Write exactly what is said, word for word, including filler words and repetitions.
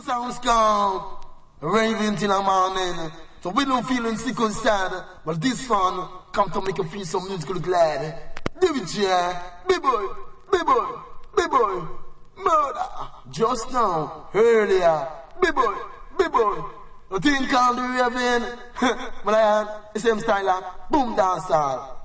sounds called Raving Till the Morning. So we don't feeling sick or sad, but this one come to make you feel some musical glad. David J, B-boy, B-boy, B-boy, murder. Just now, earlier, B-boy, B-boy. A thing called the Raven. But I had the same style of boom dancehall.